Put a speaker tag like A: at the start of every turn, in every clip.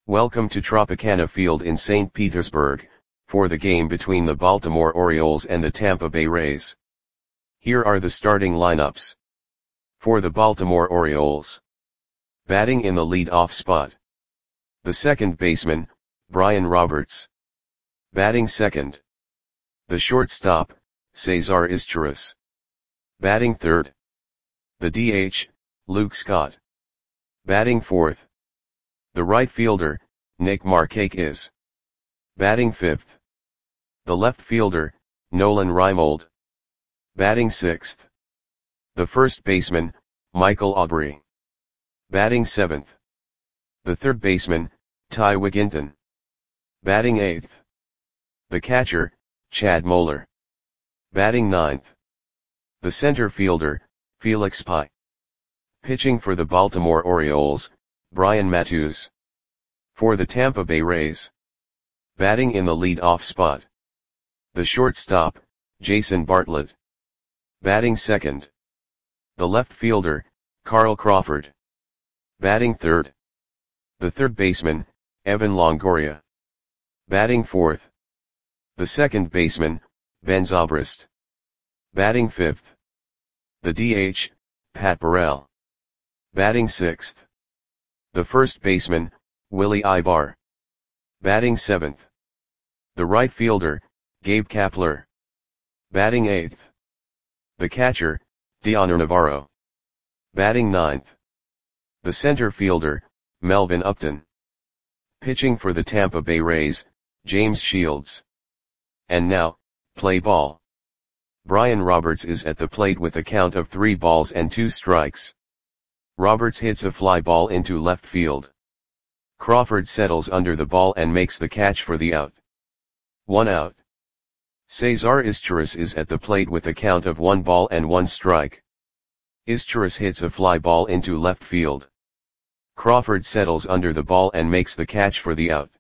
A: Welcome to Tropicana Field in St. Petersburg, for the game between the Baltimore Orioles and the Tampa Bay Rays. Here are the starting lineups. For the Baltimore Orioles. Batting in the lead-off spot. The second baseman, Brian Roberts. Batting second. The shortstop, Cesar Izturis. Batting third. The DH, Luke Scott. Batting fourth. The right fielder, Nick Markakis. Batting fifth. The left fielder, Nolan Reimold. Batting sixth. The first baseman, Michael Aubrey. Batting seventh. The third baseman, Ty Wigginton. Batting eighth. The catcher, Chad Moeller. Batting ninth. The center fielder, Felix Pie. Pitching for the Baltimore Orioles, Brian Matusz. For the Tampa Bay Rays. Batting in the lead-off spot. The shortstop, Jason Bartlett. Batting second. The left fielder, Carl Crawford. Batting third. The third baseman, Evan Longoria. Batting fourth. The second baseman, Ben Zobrist. Batting fifth. The DH, Pat Burrell. Batting sixth. The first baseman, Willie Ibar. Batting seventh. The right fielder, Gabe Kapler. Batting eighth. The catcher, Dioner Navarro. Batting ninth. The center fielder, Melvin Upton. Pitching for the Tampa Bay Rays, James Shields. And now, play ball. Brian Roberts is at the plate with a count of 3 balls and 2 strikes. Roberts hits a fly ball into left field. Crawford settles under the ball and makes the catch for the out. 1 out. Cesar Izturis is at the plate with a count of 1 ball and 1 strike. Izturis hits a fly ball into left field. Crawford settles under the ball and makes the catch for the out.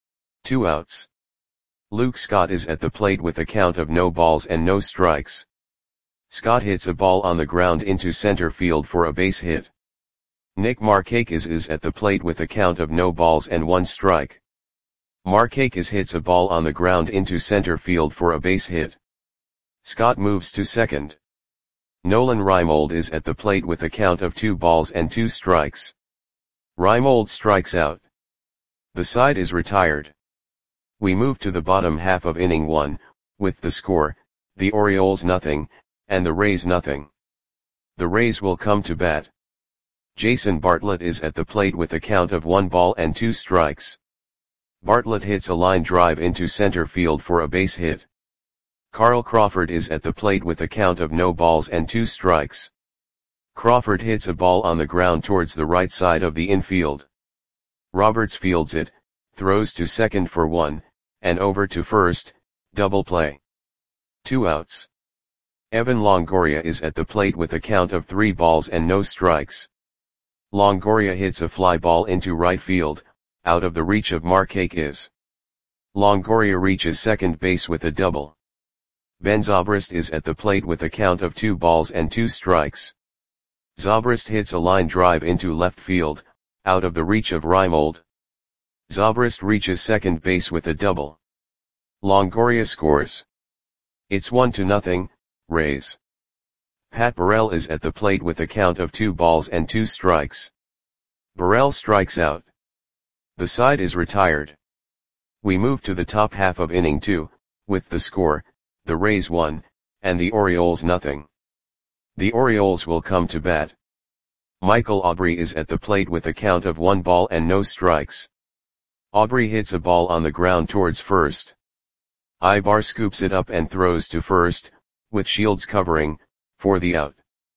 A: 2 outs. Luke Scott is at the plate with a count of no balls and no strikes. Scott hits a ball on the ground into center field for a base hit. Nick Markakis is at the plate with a count of no balls and 1 strike. Markakis hits a ball on the ground into center field for a base hit. Scott moves to second. Nolan Reimold is at the plate with a count of 2 balls and 2 strikes. Reimold strikes out. The side is retired. We move to the bottom half of inning 1, with the score, the Orioles nothing, and the Rays nothing. The Rays will come to bat. Jason Bartlett is at the plate with a count of 1 ball and 2 strikes. Bartlett hits a line drive into center field for a base hit. Carl Crawford is at the plate with a count of no balls and 2 strikes. Crawford hits a ball on the ground towards the right side of the infield. Roberts fields it, throws to second for 1, and over to first, double play. 2 outs. Evan Longoria is at the plate with a count of 3 balls and no strikes. Longoria hits a fly ball into right field, out of the reach of Markakis. Longoria reaches second base with a double. Ben Zobrist is at the plate with a count of 2 balls and 2 strikes. Zobrist hits a line drive into left field, out of the reach of Reimold. Zobrist reaches second base with a double. Longoria scores. It's 1-0, Rays. Pat Burrell is at the plate with a count of 2 balls and 2 strikes. Burrell strikes out. The side is retired. We move to the top half of inning 2, with the score, the Rays 1, and the Orioles nothing. The Orioles will come to bat. Michael Aubrey is at the plate with a count of 1 ball and no strikes. Aubrey hits a ball on the ground towards first. Ibar scoops it up and throws to first, with Shields covering, for the out.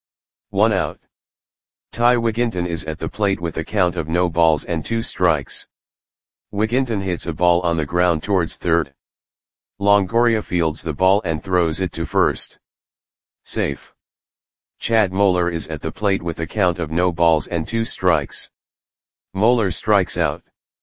A: 1 out. Ty Wigginton is at the plate with a count of no balls and 2 strikes. Wigginton hits a ball on the ground towards third. Longoria fields the ball and throws it to first. Safe. Chad Moeller is at the plate with a count of no balls and 2 strikes. Moeller strikes out.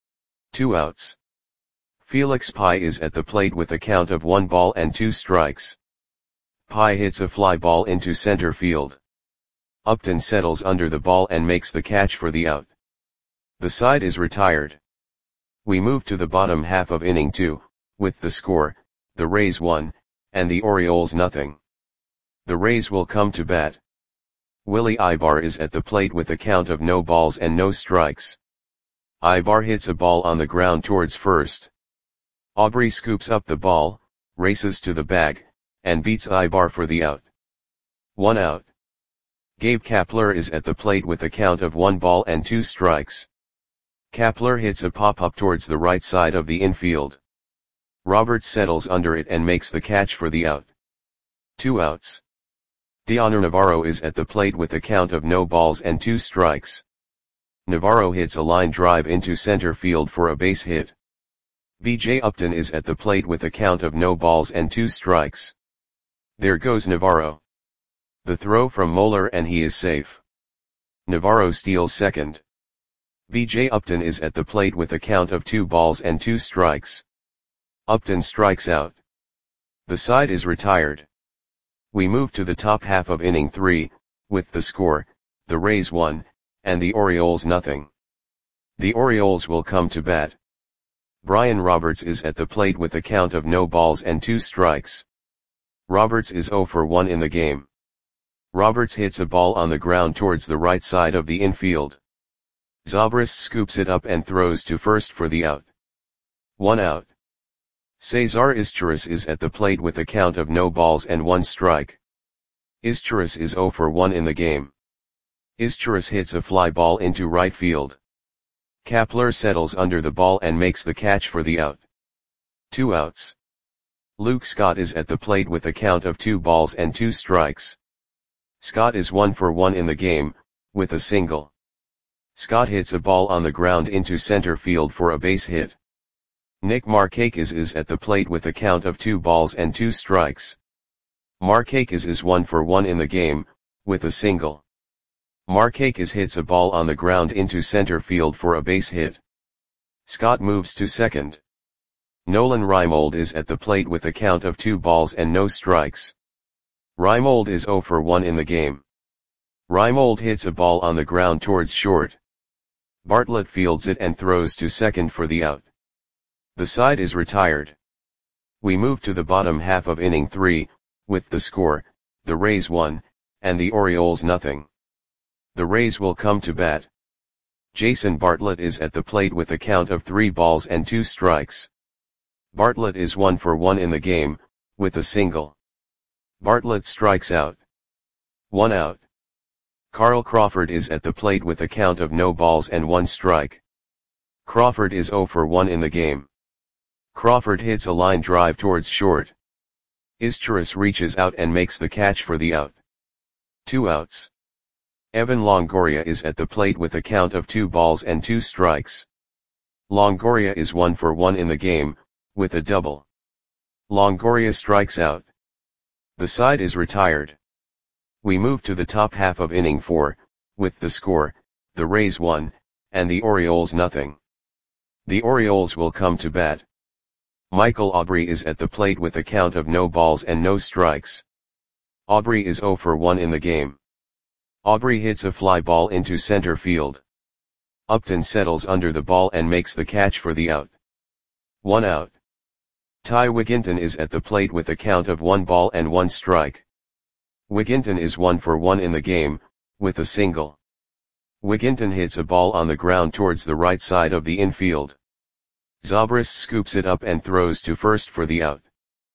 A: 2 outs. Felix Pie is at the plate with a count of 1 ball and 2 strikes. Pie hits a fly ball into center field. Upton settles under the ball and makes the catch for the out. The side is retired. We move to the bottom half of inning 2, with the score, the Rays 1, and the Orioles nothing. The Rays will come to bat. Willie Ibar is at the plate with a count of no balls and no strikes. Ibar hits a ball on the ground towards first. Aubrey scoops up the ball, races to the bag, and beats Ibar for the out. 1 out. Gabe Kapler is at the plate with a count of 1 ball and 2 strikes. Kapler hits a pop-up towards the right side of the infield. Roberts settles under it and makes the catch for the out. 2 outs. Dioner Navarro is at the plate with a count of no balls and 2 strikes. Navarro hits a line drive into center field for a base hit. B.J. Upton is at the plate with a count of no balls and 2 strikes. There goes Navarro. The throw from Moeller and he is safe. Navarro steals second. B.J. Upton is at the plate with a count of 2 balls and 2 strikes. Upton strikes out. The side is retired. We move to the top half of inning 3, with the score, the Rays 1, and the Orioles nothing. The Orioles will come to bat. Brian Roberts is at the plate with a count of no balls and 2 strikes. Roberts is 0 for 1 in the game. Roberts hits a ball on the ground towards the right side of the infield. Zobrist scoops it up and throws to first for the out. 1 out. Cesar Izturis is at the plate with a count of no balls and 1 strike. Izturis is 0 for 1 in the game. Izturis hits a fly ball into right field. Kapler settles under the ball and makes the catch for the out. 2 outs. Luke Scott is at the plate with a count of 2 balls and 2 strikes. Scott is 1 for 1 in the game, with a single. Scott hits a ball on the ground into center field for a base hit. Nick Markakis is at the plate with a count of 2 balls and 2 strikes. Markakis is 1 for 1 in the game, with a single. Markakis hits a ball on the ground into center field for a base hit. Scott moves to second. Nolan Reimold is at the plate with a count of 2 balls and no strikes. Reimold is 0 for 1 in the game. Reimold hits a ball on the ground towards short. Bartlett fields it and throws to second for the out. The side is retired. We move to the bottom half of inning 3, with the score, the Rays 1, and the Orioles nothing. The Rays will come to bat. Jason Bartlett is at the plate with a count of 3 balls and 2 strikes. Bartlett is 1 for 1 in the game, with a single. Bartlett strikes out. 1 out. Carl Crawford is at the plate with a count of no balls and 1 strike. Crawford is 0 for 1 in the game. Crawford hits a line drive towards short. Izturis reaches out and makes the catch for the out. 2 outs. Evan Longoria is at the plate with a count of 2 balls and 2 strikes. Longoria is 1 for 1 in the game, with a double. Longoria strikes out. The side is retired. We move to the top half of inning 4, with the score, the Rays 1, and the Orioles nothing. The Orioles will come to bat. Michael Aubrey is at the plate with a count of no balls and no strikes. Aubrey is 0 for 1 in the game. Aubrey hits a fly ball into center field. Upton settles under the ball and makes the catch for the out. 1 out. Ty Wigginton is at the plate with a count of 1 ball and 1 strike. Wigginton is 1 for 1 in the game, with a single. Wigginton hits a ball on the ground towards the right side of the infield. Zobrist scoops it up and throws to first for the out.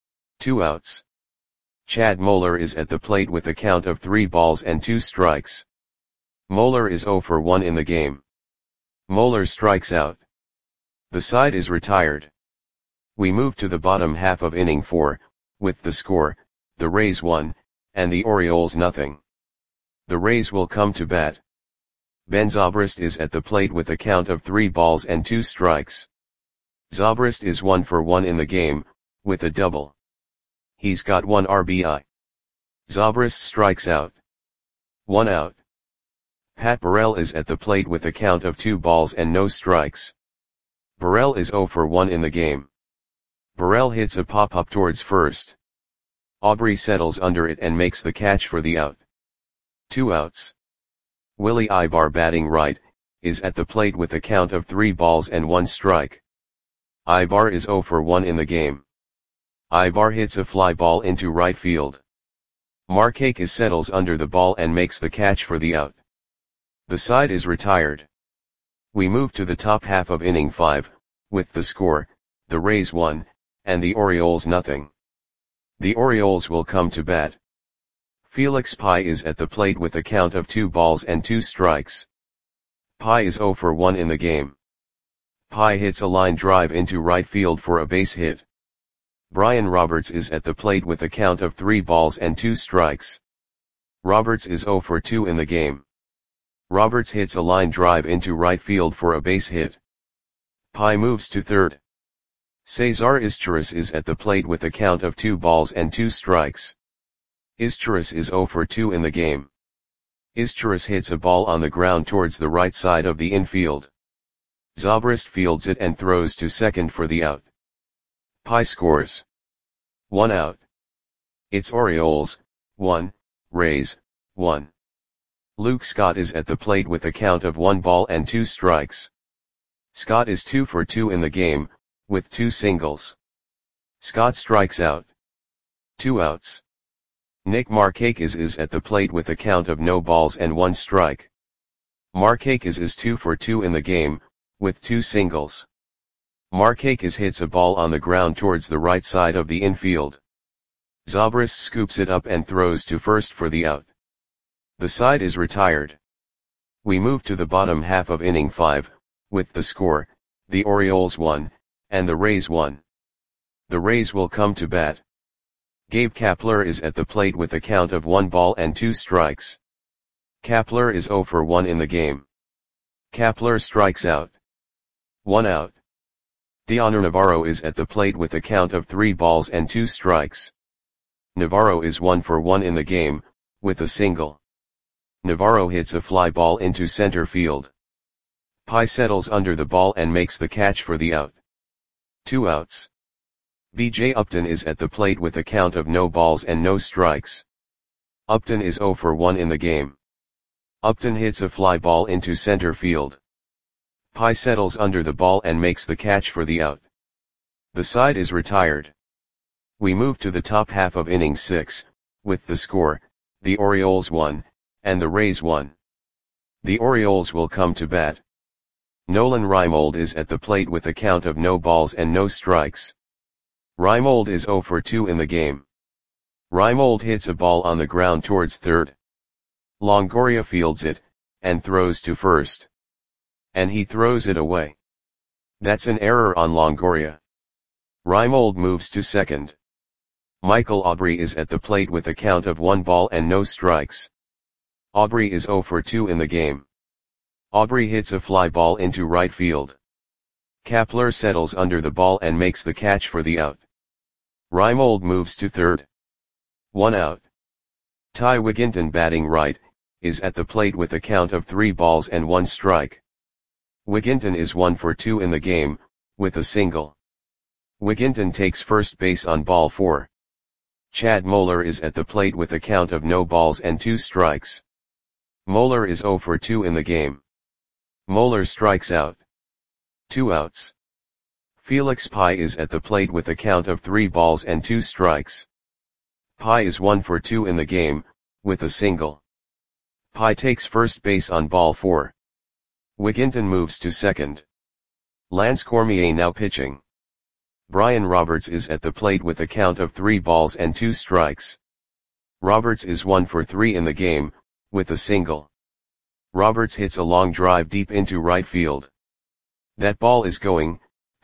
A: 2 outs. Chad Moeller is at the plate with a count of 3 balls and 2 strikes. Moeller is 0 for 1 in the game. Moeller strikes out. The side is retired. We move to the bottom half of inning 4, with the score, the Rays 1, and the Orioles nothing. The Rays will come to bat. Ben Zobrist is at the plate with a count of 3 balls and 2 strikes. Zobrist is 1 for 1 in the game, with a double. He's got 1 RBI. Zobrist strikes out. 1 out. Pat Burrell is at the plate with a count of 2 balls and no strikes. Burrell is 0 for 1 in the game. Burrell hits a pop-up towards first. Aubrey settles under it and makes the catch for the out. 2 outs. Willie Ibar, batting right, is at the plate with a count of 3 balls and 1 strike. Ibar is 0 for 1 in the game. Ibar hits a fly ball into right field. Markakis settles under the ball and makes the catch for the out. The side is retired. We move to the top half of inning 5, with the score, the Rays 1, and the Orioles nothing. The Orioles will come to bat. Felix Pie is at the plate with a count of 2 balls and 2 strikes. Pie is 0 for 1 in the game. Pie hits a line drive into right field for a base hit. Brian Roberts is at the plate with a count of 3 balls and 2 strikes. Roberts is 0 for 2 in the game. Roberts hits a line drive into right field for a base hit. Pie moves to third. Cesar Izturis is at the plate with a count of 2 balls and 2 strikes. Izturis is 0 for 2 in the game. Izturis hits a ball on the ground towards the right side of the infield. Zobrist fields it and throws to second for the out. Pie scores. 1 out. It's Orioles, 1, Rays, 1. Luke Scott is at the plate with a count of 1 ball and 2 strikes. Scott is 2 for 2 in the game, with 2 singles. Scott strikes out. 2 outs. Nick Markakis is at the plate with a count of no balls and 1 strike. Markakis is 2 for 2 in the game, with 2 singles. Markakis hits a ball on the ground towards the right side of the infield. Zobrist scoops it up and throws to first for the out. The side is retired. We move to the bottom half of inning 5, with the score, the Orioles 1, and the Rays 1. The Rays will come to bat. Gabe Kapler is at the plate with a count of 1 ball and 2 strikes. Kapler is 0 for 1 in the game. Kapler strikes out. 1 out. Dioner Navarro is at the plate with a count of 3 balls and 2 strikes. Navarro is 1 for 1 in the game, with a single. Navarro hits a fly ball into center field. Pie settles under the ball and makes the catch for the out. 2 outs. B.J. Upton is at the plate with a count of no balls and no strikes. Upton is 0 for 1 in the game. Upton hits a fly ball into center field. Pie settles under the ball and makes the catch for the out. The side is retired. We move to the top half of inning 6, with the score, the Orioles 1, and the Rays 1. The Orioles will come to bat. Nolan Reimold is at the plate with a count of no balls and no strikes. Reimold is 0 for 2 in the game. Reimold hits a ball on the ground towards third. Longoria fields it, and throws to first. And he throws it away. That's an error on Longoria. Reimold moves to second. Michael Aubrey is at the plate with a count of 1 ball and no strikes. Aubrey is 0 for 2 in the game. Aubrey hits a fly ball into right field. Kapler settles under the ball and makes the catch for the out. Reimold moves to third. 1 out. Ty Wigginton, batting right, is at the plate with a count of 3 balls and 1 strike. Wigginton is 1 for 2 in the game, with a single. Wigginton takes first base on ball 4. Chad Moeller is at the plate with a count of no balls and 2 strikes. Moeller is 0 for 2 in the game. Moeller strikes out. 2 outs. Felix Pie is at the plate with a count of 3 balls and 2 strikes. Pie is 1 for 2 in the game, with a single. Pie takes first base on ball 4. Wigginton moves to second. Lance Cormier now pitching. Brian Roberts is at the plate with a count of 3 balls and 2 strikes. Roberts is 1 for 3 in the game, with a single. Roberts hits a long drive deep into right field. That ball is gone.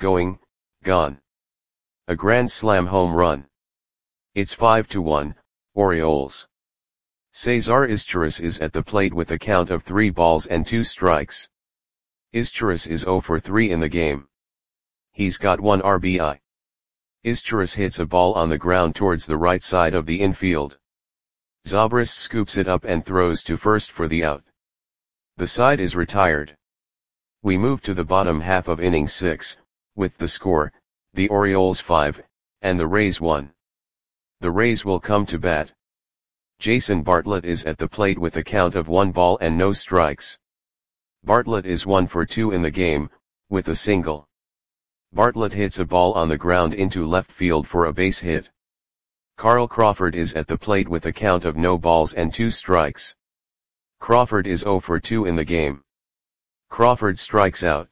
A: A grand slam home run. It's 5-1, Orioles. Cesar Izturis is at the plate with a count of 3 balls and 2 strikes. Izturis is 0 for 3 in the game. He's got 1 RBI. Izturis hits a ball on the ground towards the right side of the infield. Zobrist scoops it up and throws to first for the out. The side is retired. We move to the bottom half of inning 6, with the score, the Orioles 5, and the Rays 1. The Rays will come to bat. Jason Bartlett is at the plate with a count of 1 ball and no strikes. Bartlett is 1 for 2 in the game, with a single. Bartlett hits a ball on the ground into left field for a base hit. Carl Crawford is at the plate with a count of no balls and 2 strikes. Crawford is 0 for 2 in the game. Crawford strikes out.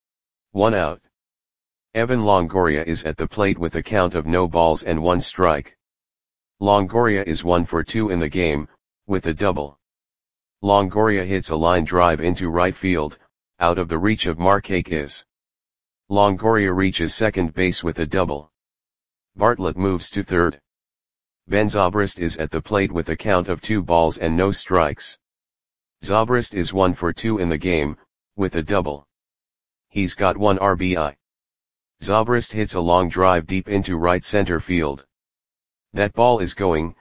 A: 1 out. Evan Longoria is at the plate with a count of no balls and 1 strike. Longoria is 1 for 2 in the game, with a double. Longoria hits a line drive into right field, out of the reach of Markakis. Longoria reaches second base with a double. Bartlett moves to third. Ben Zobrist is at the plate with a count of 2 balls and no strikes. Zobrist is 1 for 2 in the game, with a double. He's got 1 RBI. Zobrist hits a long drive deep into right center field. That ball is going,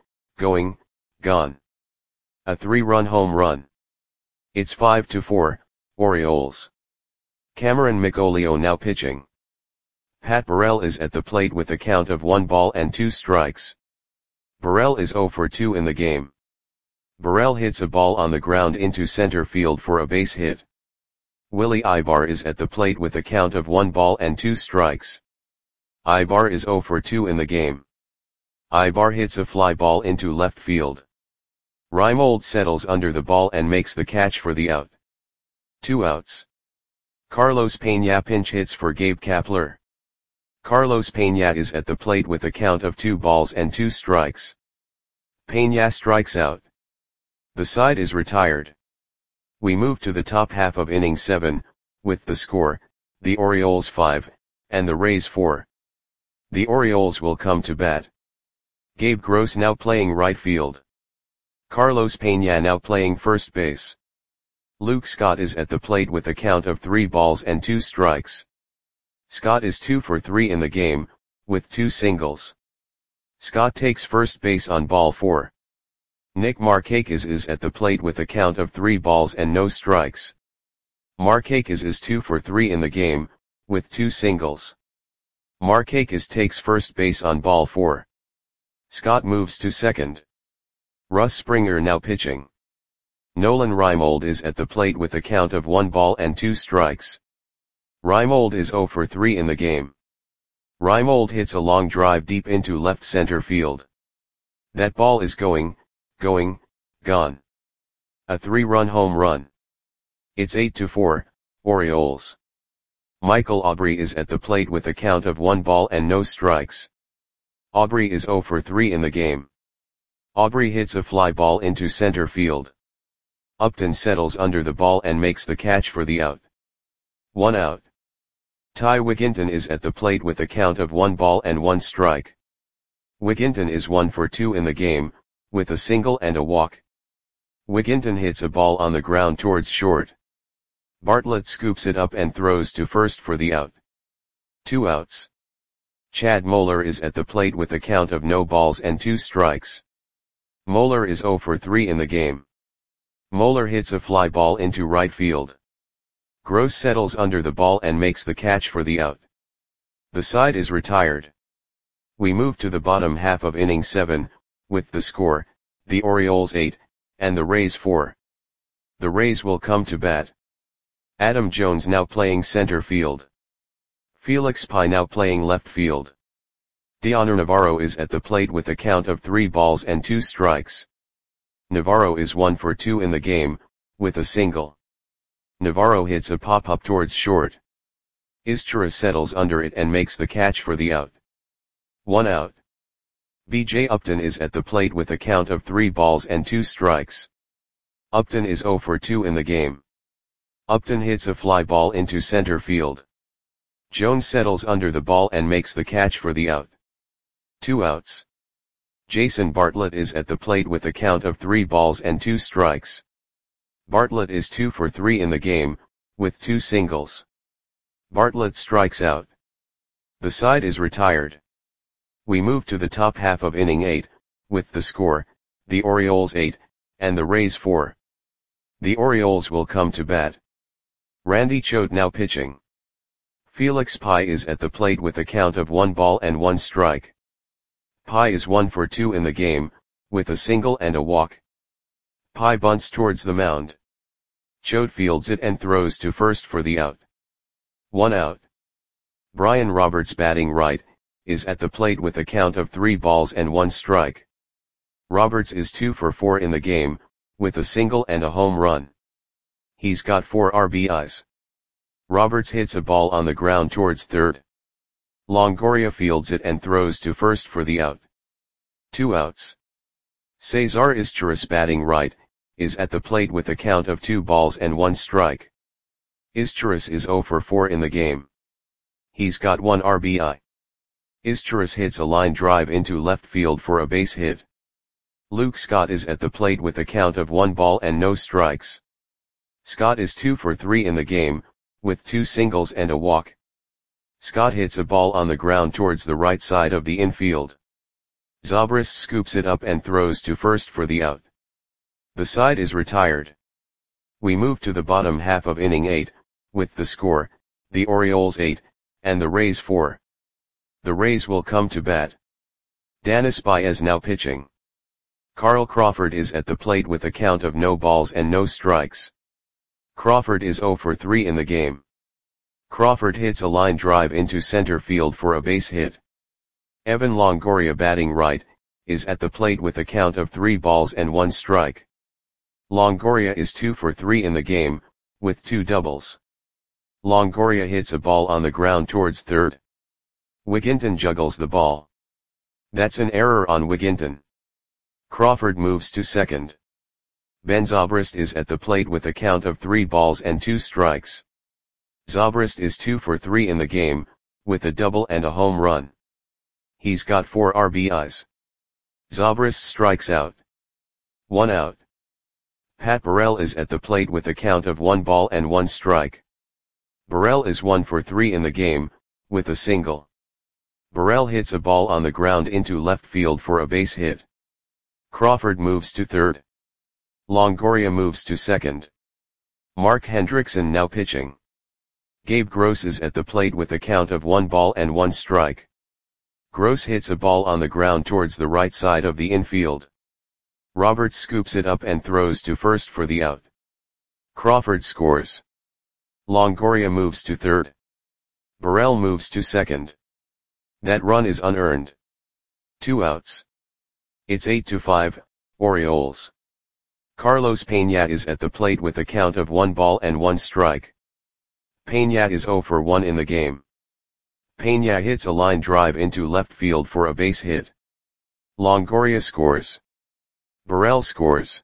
A: gone. A 3-run home run. It's 5-4, Orioles. Cameron McOlio now pitching. Pat Burrell is at the plate with a count of 1 ball and 2 strikes. Burrell is 0 for 2 in the game. Burrell hits a ball on the ground into center field for a base hit. Willie Ibar is at the plate with a count of 1 ball and 2 strikes. Ibar is 0 for 2 in the game. Ibar hits a fly ball into left field. Reimold settles under the ball and makes the catch for the out. 2 outs. Carlos Peña pinch hits for Gabe Kapler. Carlos Peña is at the plate with a count of 2 balls and 2 strikes. Peña strikes out. The side is retired. We move to the top half of inning 7, with the score, the Orioles 5, and the Rays 4. The Orioles will come to bat. Gabe Gross now playing right field. Carlos Peña now playing first base. Luke Scott is at the plate with a count of 3 balls and 2 strikes. Scott is 2 for 3 in the game, with 2 singles. Scott takes first base on ball 4. Nick Markakis is at the plate with a count of 3 balls and no strikes. Markakis is 2 for 3 in the game, with 2 singles. Markakis takes first base on ball 4. Scott moves to second. Russ Springer now pitching. Nolan Reimold is at the plate with a count of 1 ball and 2 strikes. Reimold is 0 for 3 in the game. Reimold hits a long drive deep into left center field. That ball is going, gone. A 3-run home run. It's 8-4, Orioles. Michael Aubrey is at the plate with a count of 1 ball and no strikes. Aubrey is 0 for 3 in the game. Aubrey hits a fly ball into center field. Upton settles under the ball and makes the catch for the out. 1 out. Ty Wigginton is at the plate with a count of 1 ball and 1 strike. Wigginton is 1 for 2 in the game, with a single and a walk. Wigginton hits a ball on the ground towards short. Bartlett scoops it up and throws to first for the out. 2 outs. Chad Moeller is at the plate with a count of no balls and 2 strikes. Moeller is 0 for 3 in the game. Moeller hits a fly ball into right field. Gross settles under the ball and makes the catch for the out. The side is retired. We move to the bottom half of inning 7, with the score, the Orioles 8, and the Rays 4. The Rays will come to bat. Adam Jones now playing center field. Felix Pye now playing left field. Dioner Navarro is at the plate with a count of 3 balls and 2 strikes. Navarro is 1 for 2 in the game, with a single. Navarro hits a pop-up towards short. Ischura settles under it and makes the catch for the out. 1 out. B.J. Upton is at the plate with a count of 3 balls and 2 strikes. Upton is 0 for 2 in the game. Upton hits a fly ball into center field. Jones settles under the ball and makes the catch for the out. 2 outs. Jason Bartlett is at the plate with a count of 3 balls and 2 strikes. Bartlett is 2 for 3 in the game, with 2 singles. Bartlett strikes out. The side is retired. We move to the top half of inning 8, with the score, the Orioles 8, and the Rays 4. The Orioles will come to bat. Randy Choate now pitching. Felix Pye is at the plate with a count of 1 ball and 1 strike. Pye is 1 for 2 in the game, with a single and a walk. Pye bunts towards the mound. Choate fields it and throws to first for the out. 1 out. Brian Roberts batting right, is at the plate with a count of 3 balls and 1 strike. Roberts is 2 for 4 in the game, with a single and a home run. He's got 4 RBIs. Roberts hits a ball on the ground towards third. Longoria fields it and throws to first for the out. 2 outs. Cesar Izturis batting right, is at the plate with a count of 2 balls and 1 strike. Izturis is 0 for 4 in the game. He's got 1 RBI. Izturis hits a line drive into left field for a base hit. Luke Scott is at the plate with a count of 1 ball and no strikes. Scott is 2 for 3 in the game, with 2 singles and a walk. Scott hits a ball on the ground towards the right side of the infield. Zobrist scoops it up and throws to first for the out. The side is retired. We move to the bottom half of inning 8, with the score, the Orioles 8, and the Rays 4. The Rays will come to bat. Danis Baez now pitching. Carl Crawford is at the plate with a count of no balls and no strikes. Crawford is 0 for 3 in the game. Crawford hits a line drive into center field for a base hit. Evan Longoria batting right, is at the plate with a count of 3 balls and 1 strike. Longoria is 2 for 3 in the game, with 2 doubles. Longoria hits a ball on the ground towards third. Wigginton juggles the ball. That's an error on Wigginton. Crawford moves to second. Ben Zobrist is at the plate with a count of 3 balls and 2 strikes. Zobrist is 2 for 3 in the game, with a double and a home run. He's got 4 RBIs. Zobrist strikes out. 1 out. Pat Burrell is at the plate with a count of 1 ball and 1 strike. Burrell is 1 for 3 in the game, with a single. Burrell hits a ball on the ground into left field for a base hit. Crawford moves to third. Longoria moves to second. Mark Hendrickson now pitching. Gabe Gross is at the plate with a count of 1 ball and 1 strike. Gross hits a ball on the ground towards the right side of the infield. Roberts scoops it up and throws to first for the out. Crawford scores. Longoria moves to third. Burrell moves to second. That run is unearned. 2 outs. It's 8-5, Orioles. Carlos Peña is at the plate with a count of 1 ball and 1 strike. Peña is 0 for 1 in the game. Peña hits a line drive into left field for a base hit. Longoria scores. Burrell scores.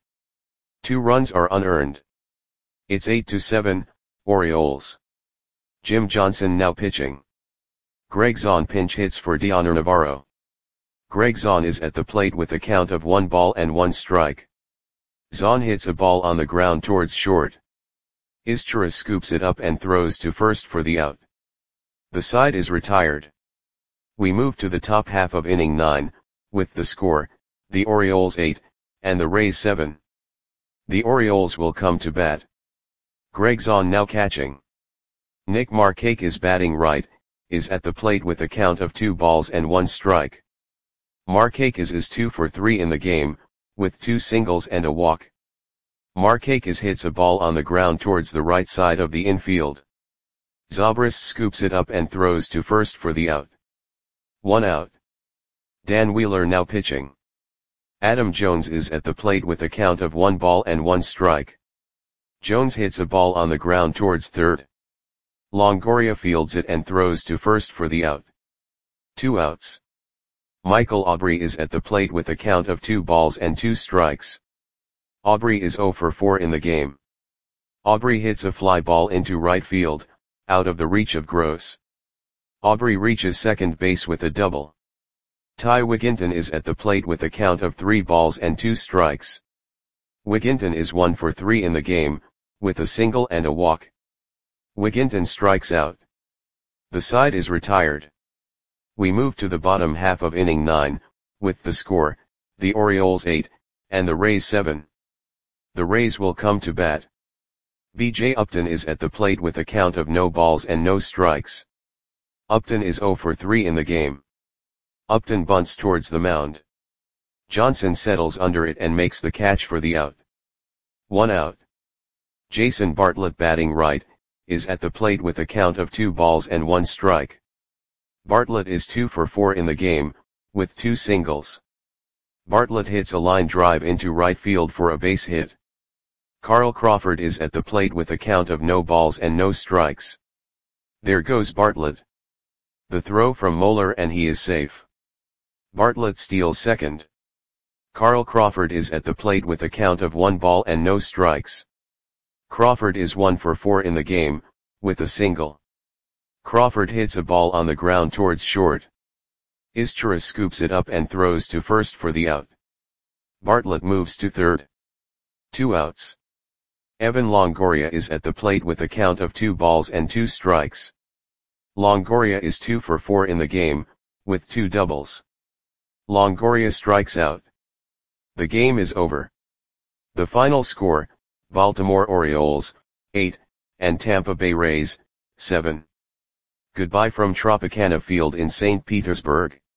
A: 2 runs are unearned. It's 8-7, Orioles. Jim Johnson now pitching. Greg Zahn pinch hits for Dioner Navarro. Greg Zahn is at the plate with a count of 1 ball and 1 strike. Zahn hits a ball on the ground towards short. Izturis scoops it up and throws to first for the out. The side is retired. We move to the top half of inning 9, with the score, the Orioles 8, and the Rays 7. The Orioles will come to bat. Greg Zahn now catching. Nick Markakis batting right, is at the plate with a count of 2 balls and 1 strike. Markakis is 2 for 3 in the game, with 2 singles and a walk. Markakis hits a ball on the ground towards the right side of the infield. Zobrist scoops it up and throws to first for the out. 1 out. Dan Wheeler now pitching. Adam Jones is at the plate with a count of 1 ball and 1 strike. Jones hits a ball on the ground towards third. Longoria fields it and throws to first for the out. 2 outs. Michael Aubrey is at the plate with a count of 2 balls and 2 strikes. Aubrey is 0 for 4 in the game. Aubrey hits a fly ball into right field, out of the reach of Gross. Aubrey reaches second base with a double. Ty Wigginton is at the plate with a count of 3 balls and 2 strikes. Wigginton is 1 for 3 in the game, with a single and a walk. Wigginton strikes out. The side is retired. We move to the bottom half of inning 9, with the score, the Orioles 8, and the Rays 7. The Rays will come to bat. B.J. Upton is at the plate with a count of no balls and no strikes. Upton is 0 for 3 in the game. Upton bunts towards the mound. Johnson settles under it and makes the catch for the out. 1 out. Jason Bartlett batting right, is at the plate with a count of 2 balls and 1 strike. Bartlett is 2 for 4 in the game, with 2 singles. Bartlett hits a line drive into right field for a base hit. Carl Crawford is at the plate with a count of no balls and no strikes. There goes Bartlett. The throw from Moeller and he is safe. Bartlett steals second. Carl Crawford is at the plate with a count of 1 ball and no strikes. Crawford is 1 for 4 in the game, with a single. Crawford hits a ball on the ground towards short. Izturis scoops it up and throws to first for the out. Bartlett moves to third. 2 outs. Evan Longoria is at the plate with a count of 2 balls and 2 strikes. Longoria is 2 for 4 in the game, with 2 doubles. Longoria strikes out. The game is over. The final score, Baltimore Orioles, 8, and Tampa Bay Rays, 7. Goodbye from Tropicana Field in St. Petersburg.